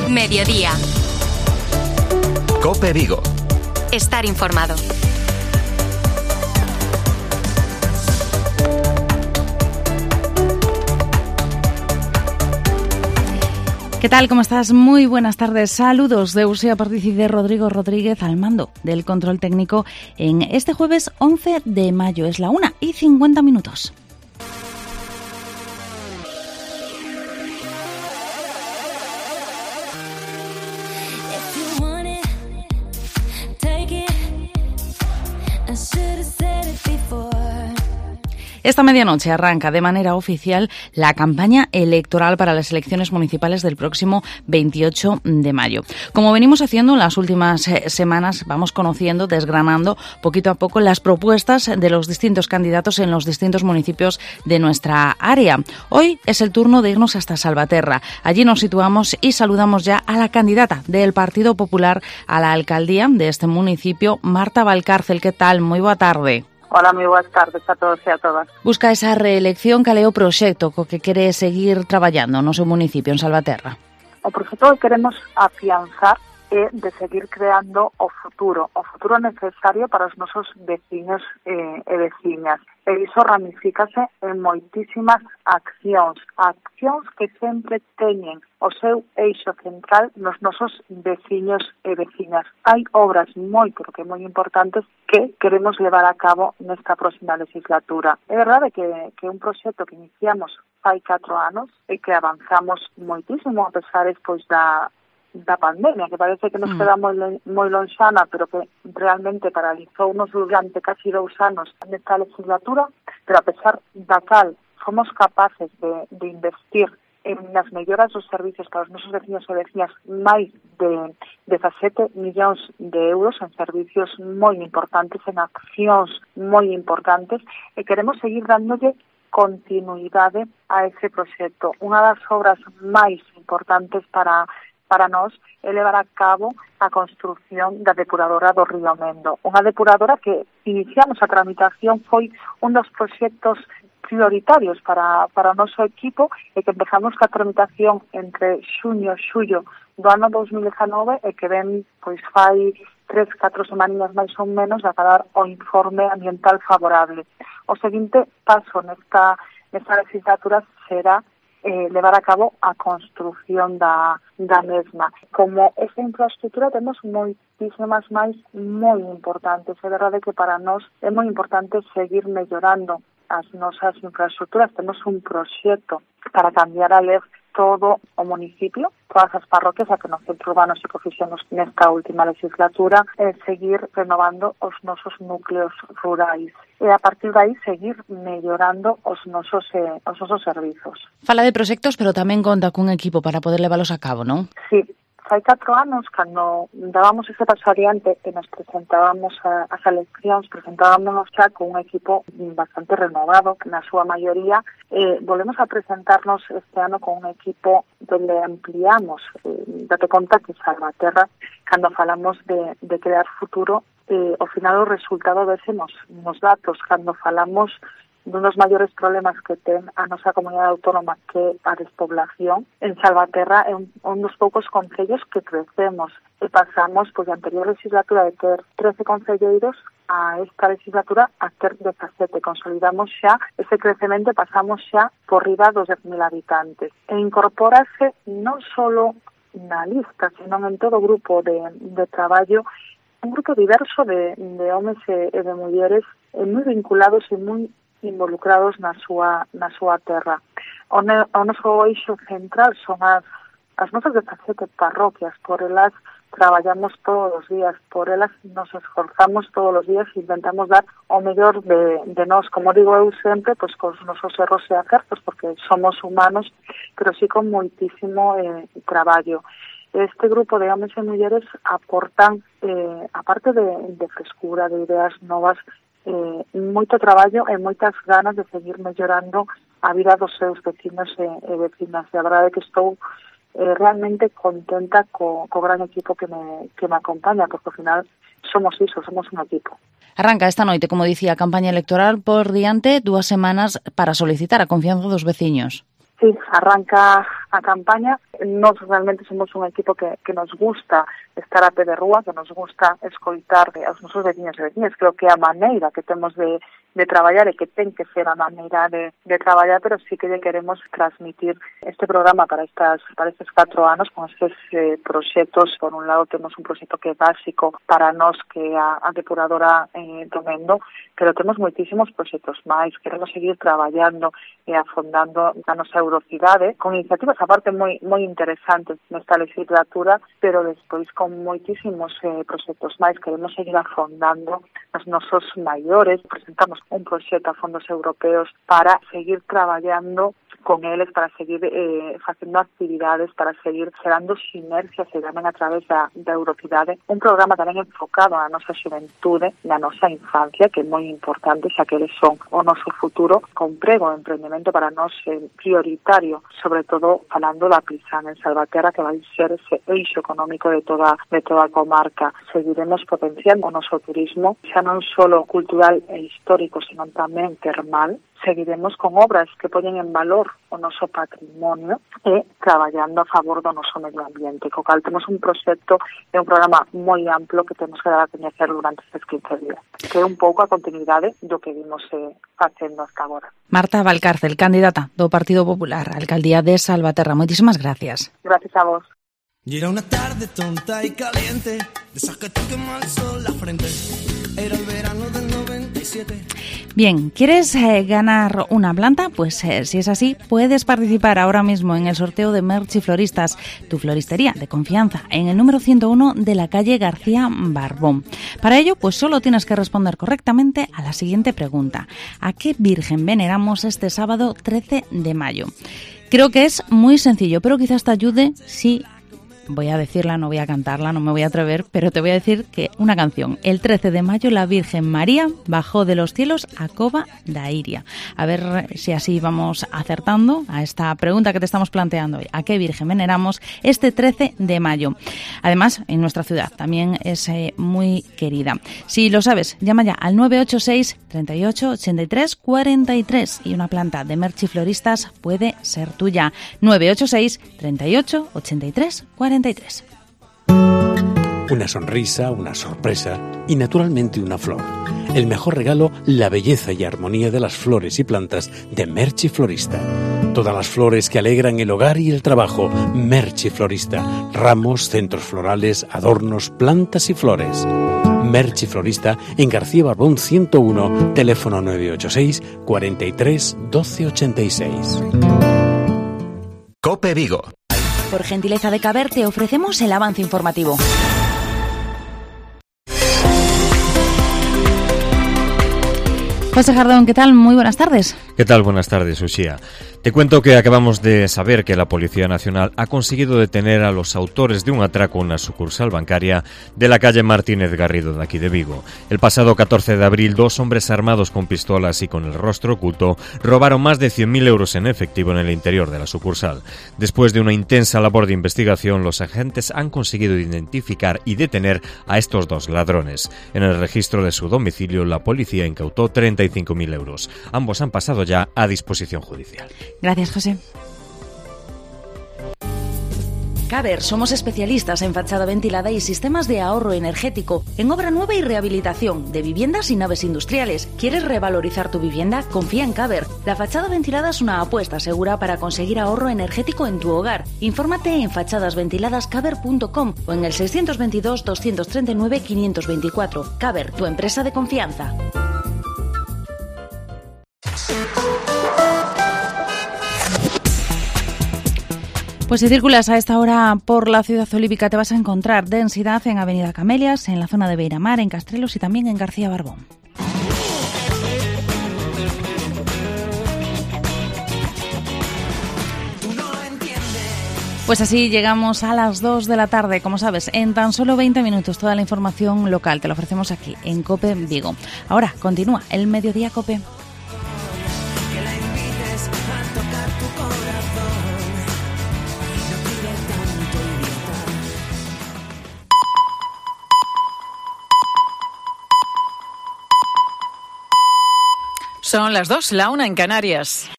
Mediodía. COPE Vigo. Estar informado. ¿Qué tal? ¿Cómo estás? Muy buenas tardes. Saludos de Usea Partici de Rodrigo Rodríguez al mando del control técnico en este jueves 11 de mayo. Es la 1:50. Esta medianoche arranca de manera oficial la campaña electoral para las elecciones municipales del próximo 28 de mayo. Como venimos haciendo en las últimas semanas, vamos conociendo, desgranando poquito a poco las propuestas de los distintos candidatos en los distintos municipios de nuestra área. Hoy es el turno de irnos hasta Salvaterra. Allí nos situamos y saludamos ya a la candidata del Partido Popular a la alcaldía de este municipio, Marta Valcárcel. ¿Qué tal? Muy boa tarde. Hola, moi boas tardes a todos e a todas. Busca esa reelección, cal é o proxecto co que quere seguir traballando no seu municipio, en Salvaterra? O proxecto que queremos afianzar é de seguir creando o futuro necesario para os nosos veciños e veciñas. E iso ramifícase en moitísimas accións que sempre teñen o seu eixo central nos nosos veciños e veciñas. Hai obras moi, pero que moi importantes que queremos levar a cabo nesta próxima legislatura. É verdade que é un proxecto que iniciamos hai 4 anos e que avanzamos moitísimo a pesar despois da pandemia, que parece que nos queda moi lonxana, pero que realmente paralizounos durante casi 2 anos nesta legislatura, pero a pesar da cal fomos capaces de investir en as melloras dos servicios para os nosos veciños e veciñas máis de 17 millóns de euros en servicios moi importantes, en accións moi importantes, e queremos seguir dándolle continuidade a ese proxecto. Unha das obras máis importantes para nós é levar a cabo a construción da depuradora do Río Mendo. Unha depuradora que iniciamos a tramitación, foi un dos proxectos prioritarios para o noso equipo e que empezamos ca tramitación entre xuño e xullo do ano 2019 e que ven, pois fai 3-4 semanas máis ou menos a acabar o informe ambiental favorable. O seguinte paso nesta legislatura será levar a cabo a construción da mesma. Como esta infraestructura temos moitísimas máis moi importantes. É verdade que para nós é moi importante seguir mellorando as nosas infraestructuras. Temos un proxecto para cambiar a lev todo o municipio, todas as parroquias, a que no centro urbano se fixemos nesta última legislatura, e seguir renovando os nosos núcleos rurais. E a partir de aí seguir mellorando os nosos servizos. Fala de proxectos, pero tamén conta cun equipo para poder leválos a cabo, non? Sí. Hai 4 anos, cando dábamos ese paso adiante que nos presentábamos as eleccións, presentábamos xa con un equipo bastante renovado, que na súa maioría volvemos a presentarnos este ano con un equipo donde ampliamos, date conta que Salvaterra, cando falamos de crear futuro, ao final o resultado vésemos nos datos, cando falamos dun dos maiores problemas que ten a nosa comunidade autónoma, que a despoblación. En Salvaterra é un dos poucos concellos que crecemos e pasamos, pois, a anterior legislatura de ter 13 concelleiros a esta legislatura a ter 17. Consolidamos xa ese crecemento e pasamos xa por riba dos 10.000 habitantes. E incorporase non só na lista, senón en todo o grupo de traballo, un grupo diverso de homes e de mulleres moi vinculados e moi involucrados na súa terra. O noso eixo central son as nosas 17 parroquias. Por elas traballamos todos os días, por elas nos esforzamos todos os días e intentamos dar o mellor de nós, como digo eu sempre, pois cos nosos erros e acertos, porque somos humanos, pero sí con moitísimo traballo. Este grupo de homes e mulleres aportan, aparte de frescura, de ideas novas, moito traballo e moitas ganas de seguir mellorando a vida dos seus vecinos e vecinas. E a verdade é que estou realmente contenta co gran equipo que me acompaña, porque ao final somos un equipo. Arranca esta noite, como dicía, a campaña electoral por diante, 2 semanas para solicitar a confianza dos veciños. Sí, arranca a campaña. Nós realmente somos un equipo que nos gusta estar a pé de rúa, que nos gusta escoitar aos nosos veciños e veciñas. Creo que a maneira que temos de traballar e que ten que ser a maneira de traballar, pero sí que lle queremos transmitir este programa para estes 4 anos con estes proxectos. Por un lado temos un proxecto que é básico para nós, que é a depuradora do Mendo, pero temos moitísimos proxectos máis. Queremos seguir traballando e afondando a nosa eurocidade con iniciativas aparte moi interesantes nesta legislatura, pero despois con moitísimos proxectos máis. Queremos seguir afondando os nosos maiores. Presentamos un proxecto a fondos europeos para seguir traballando con eles, para seguir facendo actividades, para seguir xerando sinerxias e tamén a través da eurocidade. Un programa tamén enfocado na nosa xuventude, na nosa infancia, que é moi importante, xa que eles son o noso futuro, con prego e emprendemento para nós prioritario, sobre todo falando da Pisán en Salvaterra, que vai ser ese eixo económico de toda a comarca. Seguiremos potenciando o noso turismo, xa non só cultural e histórico, sino tamén termal. Seguiremos con obras que poñen en valor o noso patrimonio e traballando a favor do noso medio ambiente. Co cal temos un proxecto e un programa moi amplo que temos que dar a coñecer durante estes 15 días, que é un pouco a continuidade do que vimos facendo hasta agora. Marta Valcárcel, candidata do Partido Popular á alcaldía de Salvaterra. Moitísimas gracias. Gracias a vos. Y era una tarde tonta y caliente, de esas que te quema el sol la frente. Era el verano del 97. Bien, ¿quieres ganar una planta? Pues si es así, puedes participar ahora mismo en el sorteo de Merci Floristas, tu floristería de confianza, en el número 101 de la calle García Barbón. Para ello, pues solo tienes que responder correctamente a la siguiente pregunta. ¿A qué virgen veneramos este sábado 13 de mayo? Creo que es muy sencillo, pero quizás te ayude si... Voy a decirla, no voy a cantarla, no me voy a atrever, pero te voy a decir que una canción. El 13 de mayo la Virgen María bajó de los cielos a Cova da Iria. A ver si así vamos acertando a esta pregunta que te estamos planteando hoy. ¿A qué Virgen veneramos este 13 de mayo? Además, en nuestra ciudad también es muy querida. Si lo sabes, llama ya al 986 38 83 43 y una planta de Merci Floristas puede ser tuya. 986 38 83 43. Una sonrisa, una sorpresa y naturalmente una flor. El mejor regalo, la belleza y armonía de las flores y plantas de Merci Florista. Todas las flores que alegran el hogar y el trabajo. Merci Florista. Ramos, centros florales, adornos, plantas y flores. Merci Florista en García Barbón 101, teléfono 986 43 12 86. COPE Vigo. Por gentileza de Caber te ofrecemos el avance informativo. José Jardón, ¿qué tal? Muy buenas tardes. ¿Qué tal? Buenas tardes, Uxía. Te cuento que acabamos de saber que la Policía Nacional ha conseguido detener a los autores de un atraco en una sucursal bancaria de la calle Martínez Garrido de aquí de Vigo. El pasado 14 de abril, 2 hombres armados con pistolas y con el rostro oculto robaron más de 100.000 euros en efectivo en el interior de la sucursal. Después de una intensa labor de investigación, los agentes han conseguido identificar y detener a estos 2 ladrones. En el registro de su domicilio, la policía incautó 35.000 euros. Ambos han pasado ya a disposición judicial. Gracias, José. Caber, somos especialistas en fachada ventilada y sistemas de ahorro energético, en obra nueva y rehabilitación de viviendas y naves industriales. ¿Quieres revalorizar tu vivienda? Confía en Caber. La fachada ventilada es una apuesta segura para conseguir ahorro energético en tu hogar. Infórmate en fachadasventiladascaber.com o en el 622 239 524. Caber, tu empresa de confianza. Pues si circulas a esta hora por la ciudad olímpica te vas a encontrar densidad en Avenida Camelias, en la zona de Beiramar, en Castrelos y también en García Barbón. Pues así llegamos a las 2 de la tarde, como sabes, en tan solo 20 minutos toda la información local te la ofrecemos aquí en COPE Vigo. Ahora continúa el Mediodía COPE. Son las 2, la 1 en Canarias.